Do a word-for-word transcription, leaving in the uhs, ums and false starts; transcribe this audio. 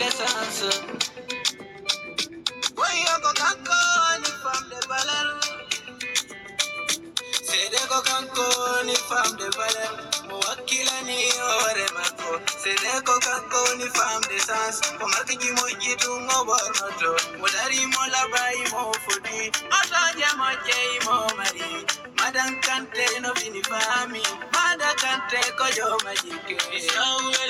d'essence. Voyons qu'on ni femme de valeur. C'est des cocancos ni femme de valeur. Mouakila ni ore mako. C'est des cocancos ni femme d'essence. Pour marquer du mot qui tout mon bornoto. Moudari mo labai mo fodi. Otoja mo jei mo mari. Madam Kante no fini fami. Mada Kante kojo majike.